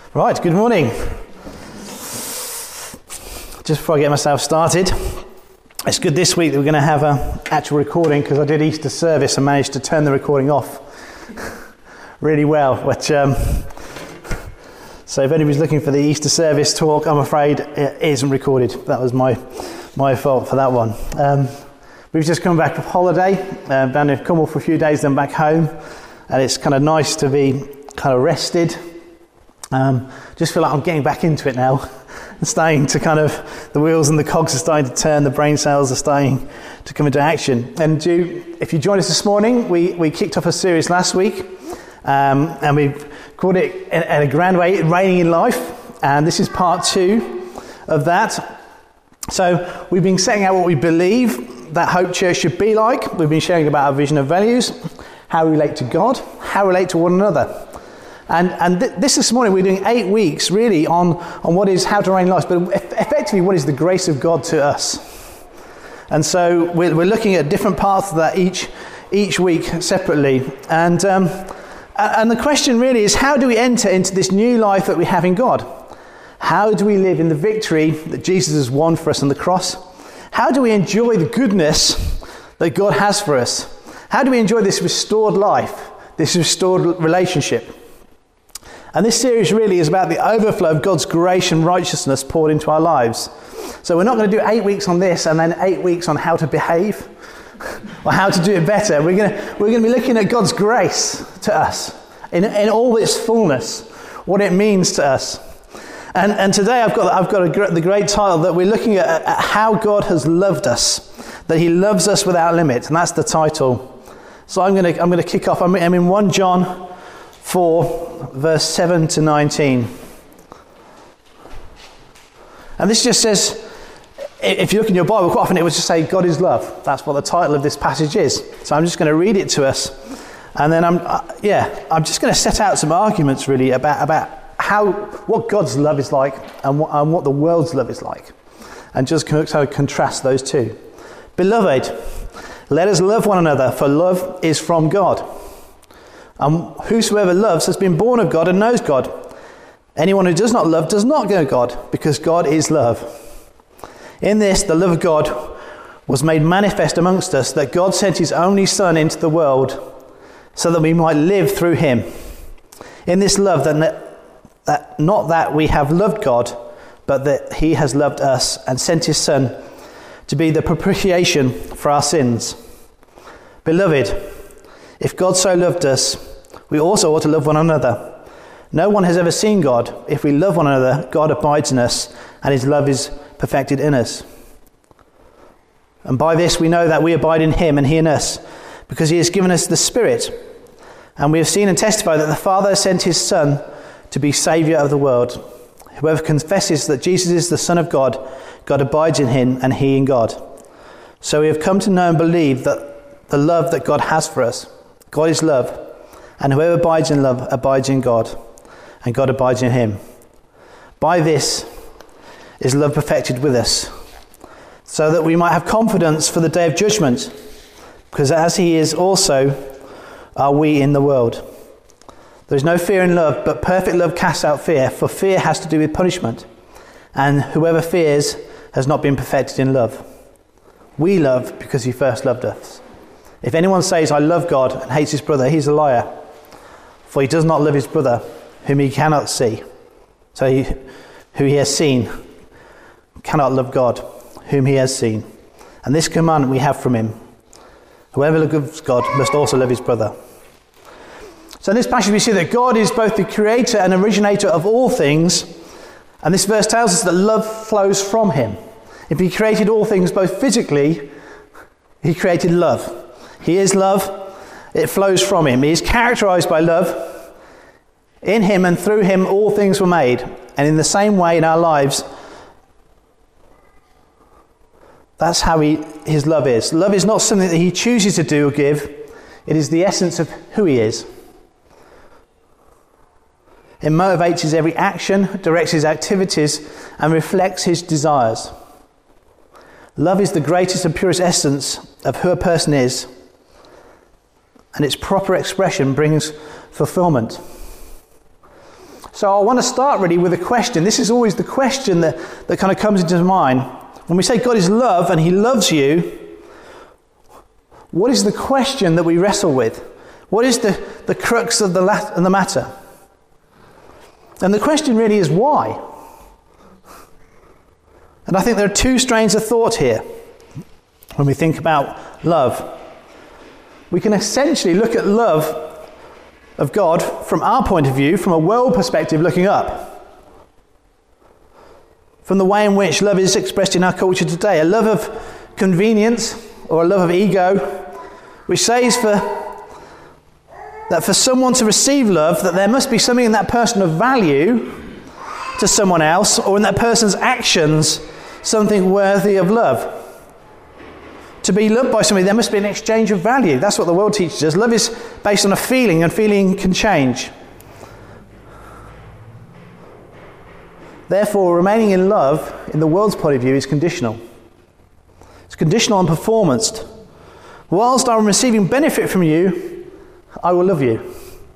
Right, good morning. Just before I get myself started, it's good this week that we're going to have an actual recording, because I did Easter service and managed to turn the recording off really well. So if anybody's looking for the Easter service talk, I'm afraid it isn't recorded. That was my fault for that one. We've just come back from holiday, down in Cornwall for a few days, then back home, and it's kind of nice to be kind of rested. Just feel like I'm getting back into it now. It's starting to the wheels and the cogs are starting to turn, the brain cells are starting to come into action. And if you joined us this morning, we kicked off a series last week, and we've called it in a grand way, Reigning in Life, and this is part 2 of that. So we've been setting out what we believe that Hope Church should be like. We've been sharing about our vision and values, how we relate to God, how we relate to one another. And this morning we're doing 8 weeks really on what is how to reign life, but effectively what is the grace of God to us. And so we're looking at different parts of that each week separately. And the question really is, how do we enter into this new life that we have in God? How do we live in the victory that Jesus has won for us on the cross? How do we enjoy the goodness that God has for us? How do we enjoy this restored life, this restored relationship? And this series really is about the overflow of God's grace and righteousness poured into our lives. So we're not going to do 8 weeks on this and then 8 weeks on how to behave or how to do it better. We're going to be looking at God's grace to us in all its fullness, what it means to us. And today I've got the great title that we're looking at how God has loved us, that He loves us without limit, and that's the title. So I'm going to kick off. I'm in 1 John 4, verse 7 to 19. And this just says, if you look in your Bible, quite often it would just say, God is love. That's what the title of this passage is. So I'm just going to read it to us. And then I'm just going to set out some arguments really about what God's love is like and what the world's love is like. And just kind of contrast those two. Beloved, let us love one another, for love is from God. And whosoever loves has been born of God and knows God. Anyone who does not love does not know God, because God is love. In this, the love of God was made manifest amongst us, that God sent His only Son into the world so that we might live through Him. In this love, that not that we have loved God, but that He has loved us and sent His Son to be the propitiation for our sins. Beloved, if God so loved us, we also ought to love one another. No one has ever seen God. If we love one another, God abides in us, and His love is perfected in us. And by this we know that we abide in Him and He in us, because He has given us the Spirit. And we have seen and testified that the Father sent His Son to be Saviour of the world. Whoever confesses that Jesus is the Son of God, God abides in Him and He in God. So we have come to know and believe that the love that God has for us. God is love, and whoever abides in love abides in God, and God abides in him. By this is love perfected with us, so that we might have confidence for the day of judgment, because as He is also are we in the world. There is no fear in love, but perfect love casts out fear, for fear has to do with punishment, and whoever fears has not been perfected in love. We love because He first loved us. If anyone says, I love God, and hates his brother, he's a liar. For he does not love his brother, whom he cannot see. So who he has seen cannot love God, whom he has seen. And this commandment we have from Him: whoever loves God must also love his brother. So in this passage we see that God is both the creator and originator of all things. And this verse tells us that love flows from Him. If He created all things both physically, He created love. He is love. It flows from Him. He is characterized by love. In Him and through Him all things were made. And in the same way in our lives, that's how His love is. Love is not something that He chooses to do or give. It is the essence of who He is. It motivates His every action, directs His activities, and reflects His desires. Love is the greatest and purest essence of who a person is, and its proper expression brings fulfillment. So I want to start really with a question. This is always the question that kind of comes into mind. When we say God is love and he loves you, what is the question that we wrestle with? What is the crux of the matter? And the question really is why? And I think there are two strains of thought here when we think about love. We can essentially look at love of God from our point of view, from a world perspective looking up. From the way in which love is expressed in our culture today. A love of convenience or a love of ego, which says that for someone to receive love, that there must be something in that person of value to someone else, or in that person's actions, something worthy of love. To be loved by somebody, there must be an exchange of value. That's what the world teaches us. Love is based on a feeling, and feeling can change. Therefore, remaining in love, in the world's point of view, is conditional. It's conditional on performance. Whilst I'm receiving benefit from you, I will love you.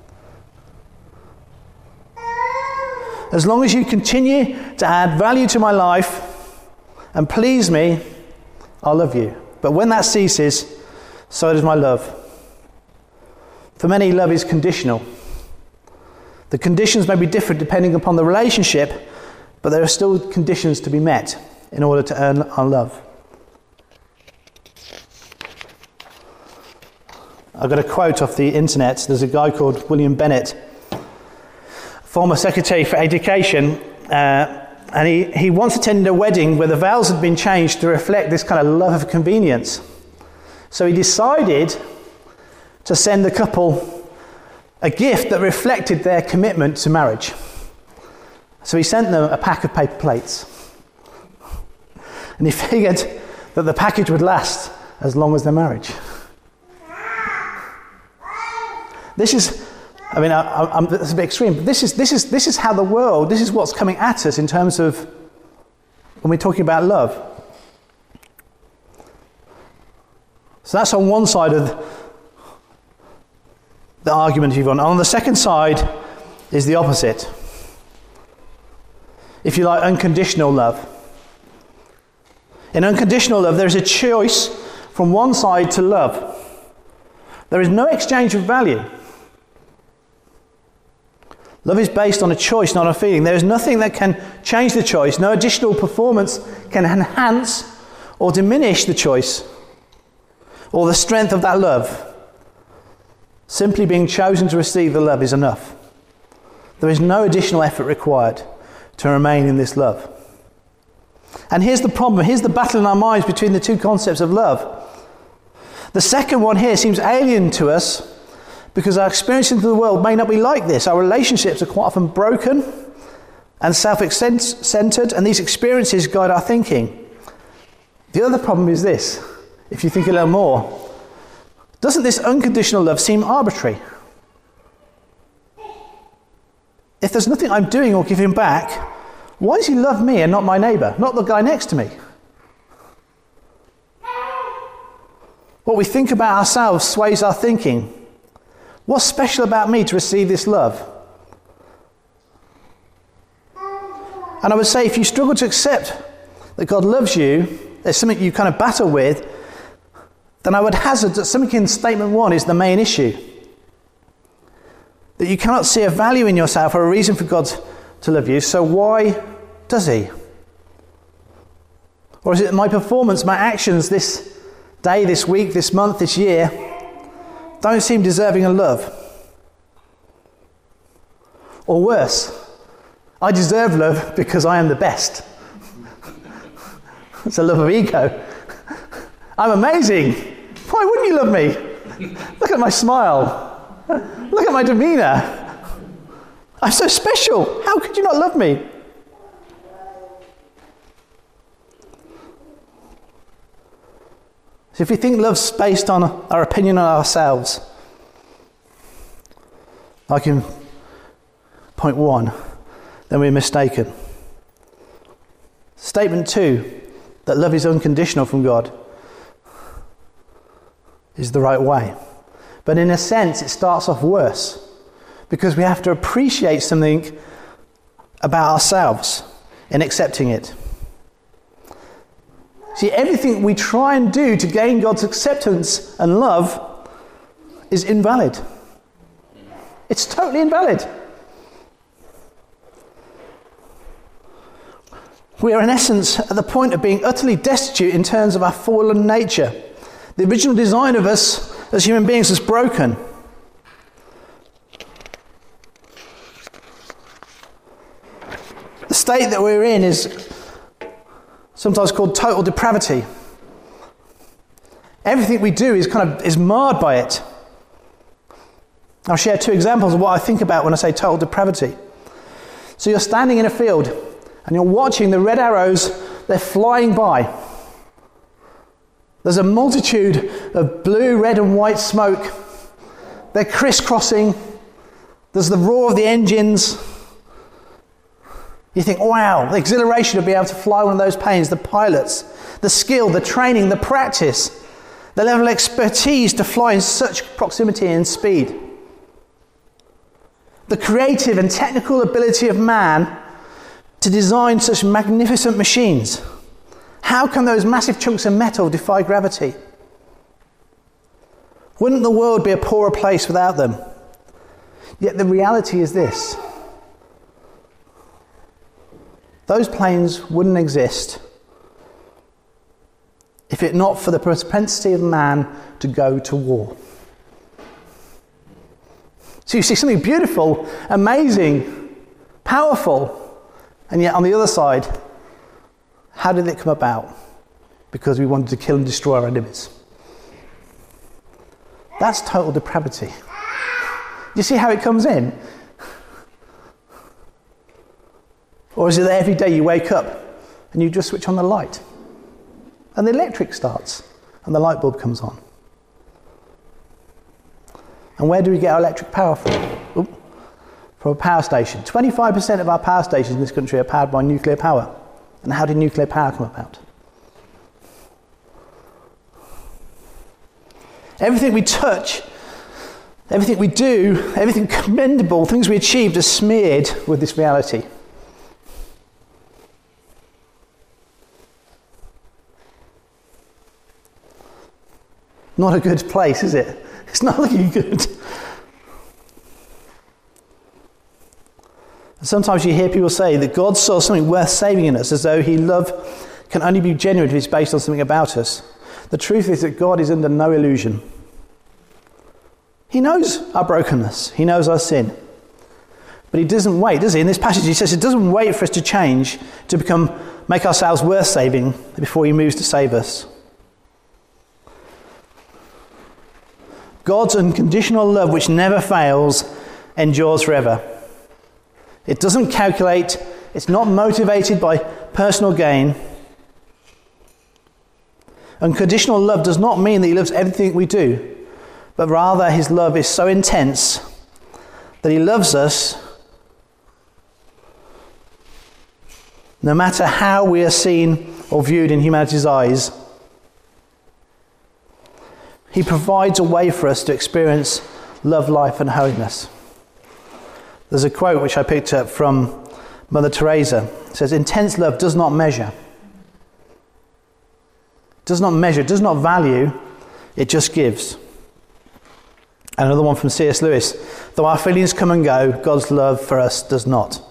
As long as you continue to add value to my life and please me, I'll love you. But when that ceases, so does my love. For many, love is conditional. The conditions may be different depending upon the relationship, but there are still conditions to be met in order to earn our love. I've got a quote off the internet. There's a guy called William Bennett, former Secretary for Education, and he once attended a wedding where the vows had been changed to reflect this kind of love of convenience. So he decided to send the couple a gift that reflected their commitment to marriage. So he sent them a pack of paper plates. And he figured that the package would last as long as their marriage. This is, that's a bit extreme, but this is how the world, this is what's coming at us in terms of when we're talking about love. So that's on one side of the argument, if you want. On the second side is the opposite. If you like, unconditional love. In unconditional love, there's a choice from one side to love. There is no exchange of value. Love is based on a choice, not a feeling. There is nothing that can change the choice. No additional performance can enhance or diminish the choice or the strength of that love. Simply being chosen to receive the love is enough. There is no additional effort required to remain in this love. And here's the problem. Here's the battle in our minds between the two concepts of love. The second one here seems alien to us because our experience into the world may not be like this. Our relationships are quite often broken and self-centered, and these experiences guide our thinking. The other problem is this, if you think a little more. Doesn't this unconditional love seem arbitrary? If there's nothing I'm doing or giving back, why does he love me and not my neighbour, not the guy next to me? What we think about ourselves sways our thinking. What's special about me to receive this love? And I would say if you struggle to accept that God loves you, there's something you kind of battle with, then I would hazard that something in statement 1 is the main issue. That you cannot see a value in yourself or a reason for God to love you, so why does he? Or is it my performance, my actions this day, this week, this month, this year don't seem deserving of love? Or worse, I deserve love because I am the best. It's a love of ego. I'm amazing. Why wouldn't you love me? Look at my smile. Look at my demeanour. I'm so special. How could you not love me? So if we think love's based on our opinion on ourselves, like in point 1, then we're mistaken. Statement 2, that love is unconditional from God, is the right way. But in a sense, it starts off worse, because we have to appreciate something about ourselves in accepting it. See, everything we try and do to gain God's acceptance and love is invalid. It's totally invalid. We are in essence at the point of being utterly destitute in terms of our fallen nature. The original design of us as human beings is broken. The state that we're in is sometimes called total depravity. Everything we do is marred by it. I'll share 2 examples of what I think about when I say total depravity. So you're standing in a field and you're watching the red arrows, they're flying by. There's a multitude of blue, red and white smoke. They're crisscrossing. There's the roar of the engines. You think, wow, the exhilaration of being able to fly one of those planes, the pilots, the skill, the training, the practice, the level of expertise to fly in such proximity and speed. The creative and technical ability of man to design such magnificent machines. How can those massive chunks of metal defy gravity? Wouldn't the world be a poorer place without them? Yet the reality is this. Those planes wouldn't exist if it not for the propensity of man to go to war. So you see something beautiful, amazing, powerful, and yet on the other side, how did it come about? Because we wanted to kill and destroy our enemies. That's total depravity. You see how it comes in? Or is it that every day you wake up and you just switch on the light and the electric starts and the light bulb comes on? And where do we get our electric power from? From a power station. 25% of our power stations in this country are powered by nuclear power. And how did nuclear power come about? Everything we touch, everything we do, everything commendable, things we achieved are smeared with this reality. Not a good place, is it? It's not looking good. Sometimes you hear people say that God saw something worth saving in us, as though his love can only be genuine if it's based on something about us. The truth is that God is under no illusion. He knows our brokenness. He knows our sin. But he doesn't wait, does he? In this passage he says it doesn't wait for us to change, to make ourselves worth saving before he moves to save us. God's unconditional love, which never fails, endures forever. It doesn't calculate. It's not motivated by personal gain. Unconditional love does not mean that he loves everything we do, but rather his love is so intense that he loves us no matter how we are seen or viewed in humanity's eyes. He provides a way for us to experience love, life and holiness. There's a quote which I picked up from Mother Teresa. It says, intense love does not measure. Does not measure, does not value, it just gives. And another one from C.S. Lewis. Though our feelings come and go, God's love for us does not.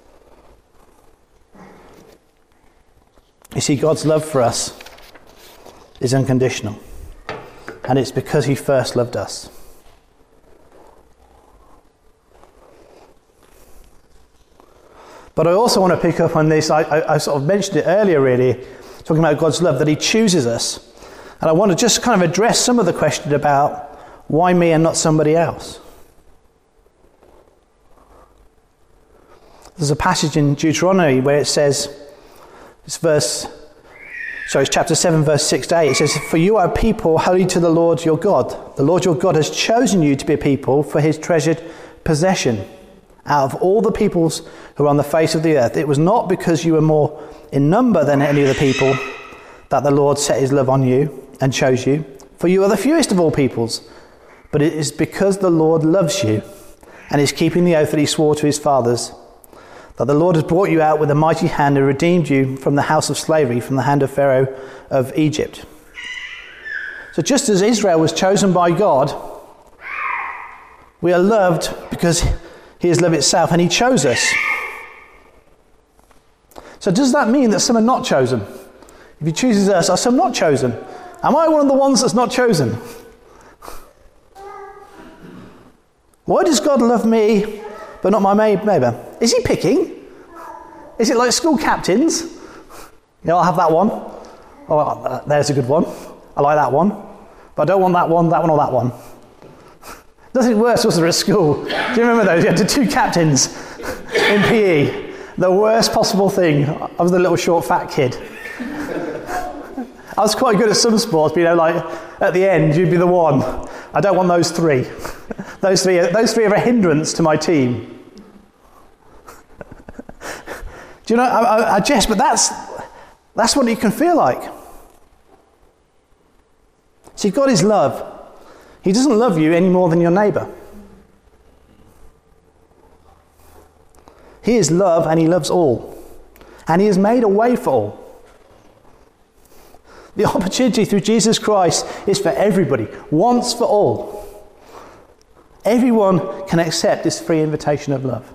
You see, God's love for us is unconditional. And it's because he first loved us. But I also want to pick up on this. I sort of mentioned it earlier, really, talking about God's love, that he chooses us. And I want to just kind of address some of the question about why me and not somebody else. There's a passage in Deuteronomy where it says, it's chapter 7, verse 6 to 8. It says, for you are a people holy to the Lord your God. The Lord your God has chosen you to be a people for his treasured possession out of all the peoples who are on the face of the earth. It was not because you were more in number than any other people that the Lord set his love on you and chose you. For you are the fewest of all peoples. But it is because the Lord loves you and is keeping the oath that he swore to his fathers. that the Lord has brought you out with a mighty hand and redeemed you from the house of slavery, from the hand of Pharaoh of Egypt. So just as Israel was chosen by God, we are loved because he is love itself, and he chose us. So does that mean that some are not chosen? If he chooses us, are some not chosen? Am I one of the ones that's not chosen? Why does God love me but not my neighbour? Is he picking? Is it like school captains? I'll have that one. Oh, there's a good one. I like that one. But I don't want that one, or that one. Nothing worse was there at school. Do you remember those? You had the two captains in PE. The worst possible thing. I was the little short fat kid. I was quite good at some sports, but like at the end, you'd be the one. I don't want those three. Those three are a hindrance to my team. Do you know? I jest, but that's what it can feel like. See, God is love. He doesn't love you any more than your neighbour. He is love, and he loves all. And he has made a way for all. The opportunity through Jesus Christ is for everybody, once for all. Everyone can accept this free invitation of love.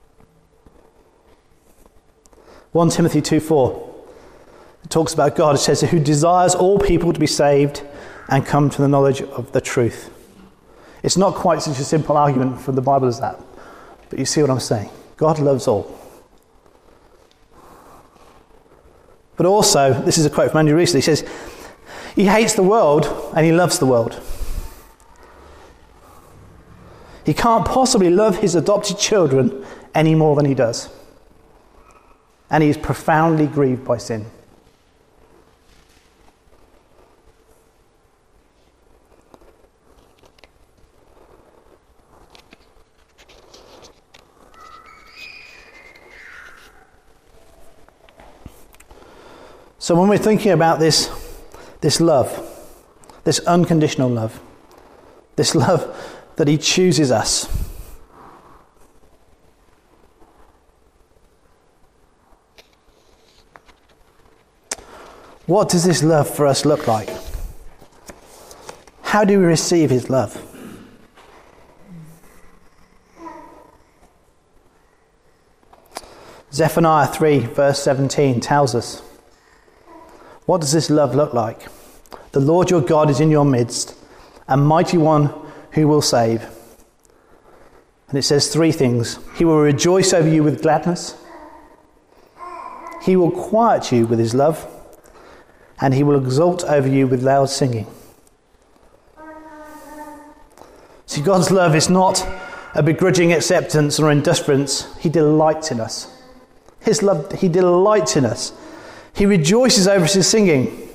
1 Timothy 2:4. It talks about God. It says, who desires all people to be saved and come to the knowledge of the truth. It's not quite such a simple argument from the Bible as that. But you see what I'm saying. God loves all. But also, this is a quote from Andy Reese. He says, he hates the world and he loves the world. He can't possibly love his adopted children any more than he does. And he is profoundly grieved by sin. So when we're thinking about this love, this unconditional love, this love that he chooses us, what does this love for us look like? How do we receive his love? Zephaniah 3 verse 17 tells us, what does this love look like? The Lord your God is in your midst, a mighty one who will save. And it says three things. He will rejoice over you with gladness. He will quiet you with his love. And he will exult over you with loud singing. See, God's love is not a begrudging acceptance or indifference. He delights in us. His love, he delights in us. He rejoices over his singing.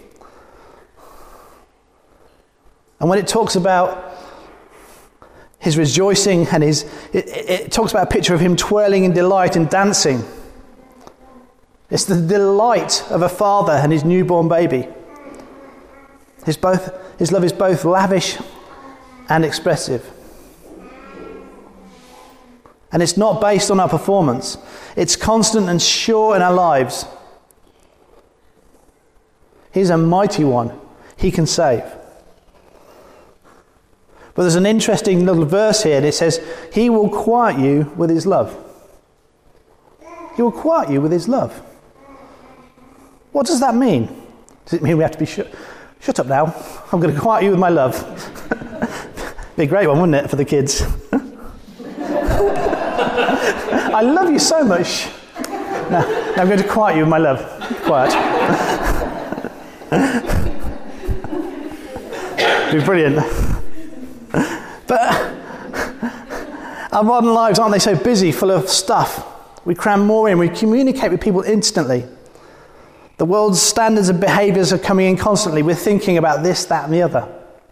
And when it talks about his rejoicing and it talks about a picture of him twirling in delight and dancing. It's the delight of a father and his newborn baby. His love is both lavish and expressive. And it's not based on our performance. It's constant and sure in our lives. He's a mighty one. He can save. But there's an interesting little verse here, and it says, he will quiet you with his love. He will quiet you with his love. What does that mean? Does it mean we have to be shut up now? I'm going to quiet you with my love. Be a great one, wouldn't it, for the kids? I love you so much. Now I'm going to quiet you with my love. Quiet. Be brilliant. But our modern lives, aren't they so busy, full of stuff? We cram more in. We communicate with people instantly. The world's standards of behaviours are coming in constantly. We're thinking about this, that, and the other.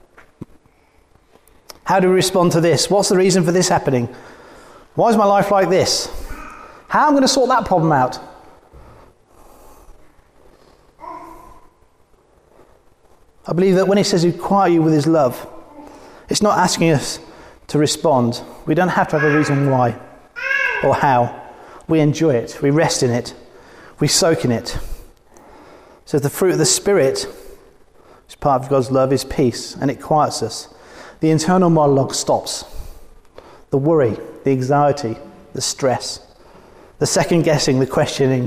How do we respond to this? What's the reason for this happening? Why is my life like this? How am I going to sort that problem out? I believe that when he says he'll quiet you with his love, it's not asking us to respond. We don't have to have a reason why or how. we enjoy it, we rest in it, we soak in it. So the fruit of the Spirit, which is part of God's love, is peace, and it quiets us. The internal monologue stops. The worry, the anxiety, the stress, the second guessing, the questioning,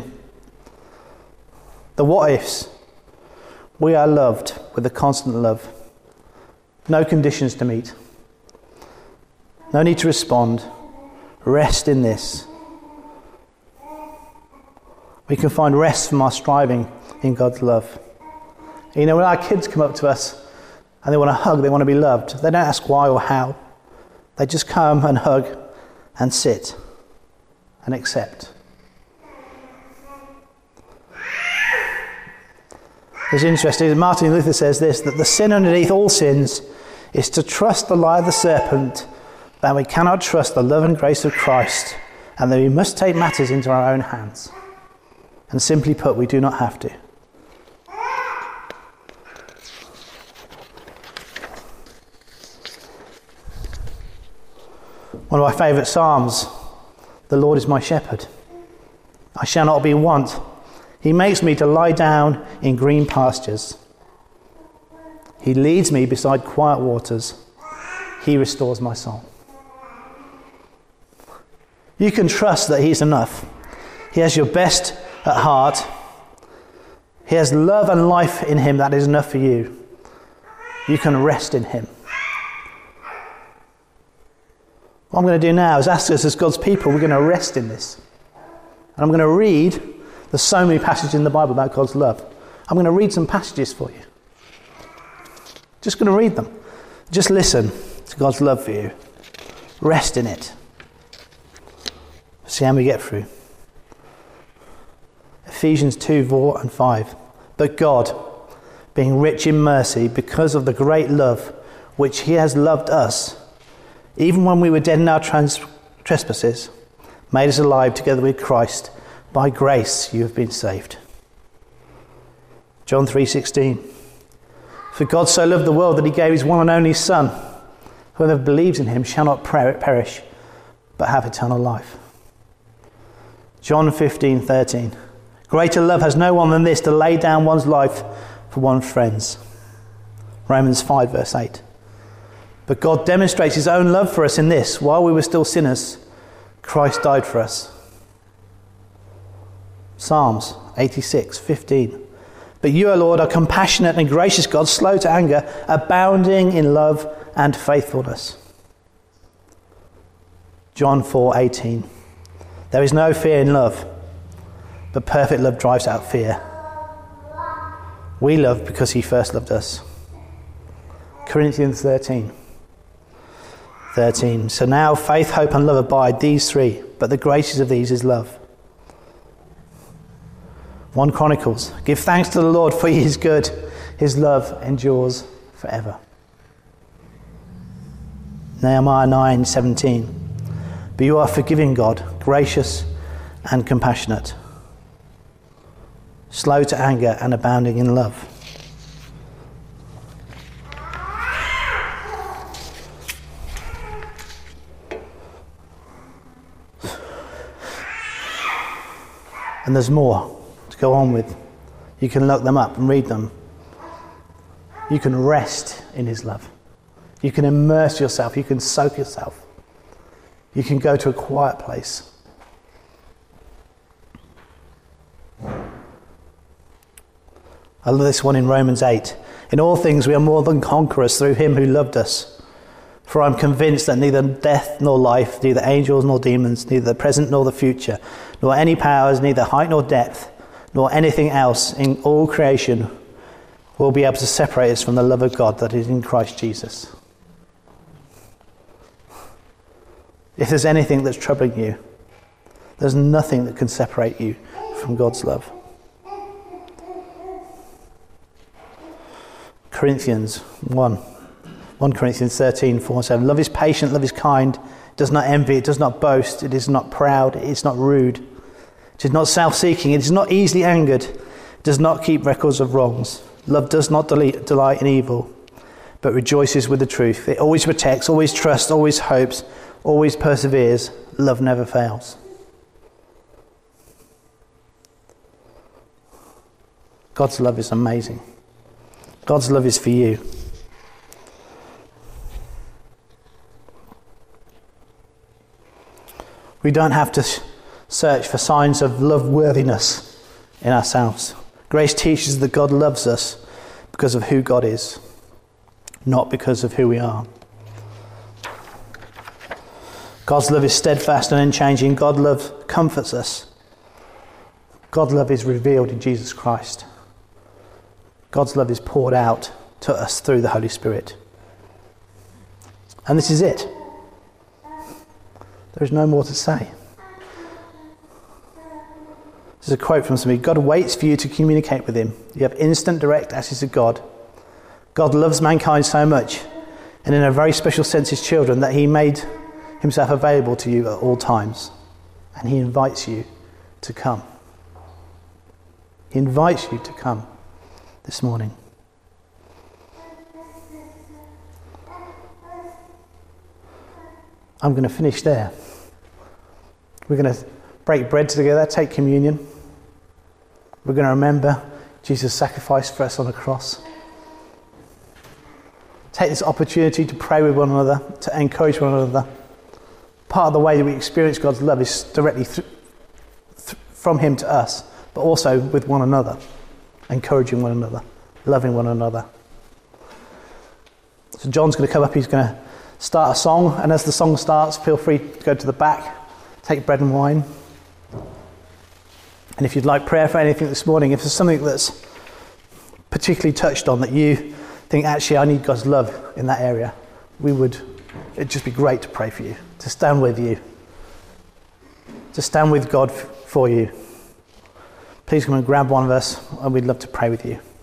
the what ifs. We are loved with a constant love. No conditions to meet. No need to respond. Rest in this. We can find rest from our striving in God's love. You know, when our kids come up to us and they want to hug, they want to be loved, they don't ask why or how. They just come and hug and sit and accept. It's interesting, Martin Luther says this, that the sin underneath all sins is to trust the lie of the serpent, that we cannot trust the love and grace of Christ, and that we must take matters into our own hands. And simply put, we do not have to. One of my favourite psalms, the Lord is my shepherd. I shall not be in want. He makes me to lie down in green pastures. He leads me beside quiet waters. He restores my soul. You can trust that he's enough. He has your best at heart. He has love and life in him that is enough for you. You can rest in him. What I'm going to do now is ask us as God's people, we're going to rest in this. And I'm going to read, there's so many passages in the Bible about God's love. I'm going to read some passages for you. Just going to read them. Just listen to God's love for you. Rest in it. See how we get through. Ephesians 2, 4 and 5. But God, being rich in mercy, because of the great love which he has loved us, even when we were dead in our trespasses, made us alive together with Christ. By grace you have been saved. John 3:16. For God so loved the world that he gave his one and only Son. Whoever believes in him shall not perish, but have eternal life. John 15:13. Greater love has no one than this, to lay down one's life for one's friends. Romans 5 verse 8. But God demonstrates his own love for us in this: while we were still sinners, Christ died for us. Psalms 86:15. But you, O Lord, are compassionate and gracious God, slow to anger, abounding in love and faithfulness. John 4:18. There is no fear in love, but perfect love drives out fear. We love because he first loved us. Corinthians 13. So now faith, hope and love abide, these three, but the greatest of these is love. 1 Chronicles. Give thanks to the Lord, for he is good. His love endures forever. Nehemiah 9:17. But you are forgiving God, gracious and compassionate, slow to anger and abounding in love. And there's more to go on with. You can look them up and read them. You can rest in his love. You can immerse yourself. You can soak yourself. You can go to a quiet place. I love this one in Romans 8. In all things we are more than conquerors through him who loved us. For I am convinced that neither death nor life, neither angels nor demons, neither the present nor the future, nor any powers, neither height nor depth, nor anything else in all creation will be able to separate us from the love of God that is in Christ Jesus. If there's anything that's troubling you, there's nothing that can separate you from God's love. Corinthians 1 Corinthians 13, 4 and 7. Love is patient, love is kind, it does not envy, it does not boast, it is not proud, it is not rude, it is not self-seeking, it is not easily angered, it does not keep records of wrongs. Love does not delight in evil, but rejoices with the truth. It always protects, always trusts, always hopes, always perseveres. Love never fails. God's love is amazing. God's love is for you. We don't have to search for signs of love worthiness in ourselves. Grace teaches that God loves us because of who God is, not because of who we are. God's love is steadfast and unchanging. God's love comforts us. God's love is revealed in Jesus Christ. God's love is poured out to us through the Holy Spirit. And this is it. There is no more to say. This is a quote from somebody. God waits for you to communicate with him. You have instant, direct access to God. God loves mankind so much, and in a very special sense his children, that he made himself available to you at all times. And he invites you to come. He invites you to come this morning. I'm going to finish there. We're going to break bread together, take communion. We're going to remember Jesus' sacrifice for us on the cross. Take this opportunity to pray with one another, to encourage one another. Part of the way that we experience God's love is directly from him to us, but also with one another, encouraging one another, loving one another. So John's going to come up, he's going to start a song, and as the song starts, feel free to go to the back, take bread and wine. And if you'd like prayer for anything this morning, if there's something that's particularly touched on that you think, actually, I need God's love in that area, it'd just be great to pray for you, to stand with you, to stand with God for you. Please come and grab one of us, and we'd love to pray with you.